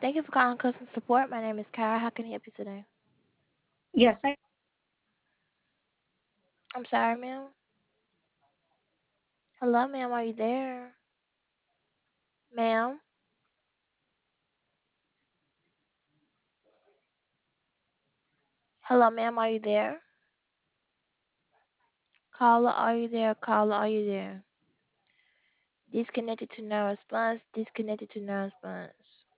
Thank you for calling customer support. My name is Kara. How can I help you today? Yes, I I'm sorry, ma'am. Hello, ma'am. Are you there? Ma'am? Hello, ma'am. Are you there? Caller, are you there? Caller, are you there? Disconnected to no response. Disconnected to no response.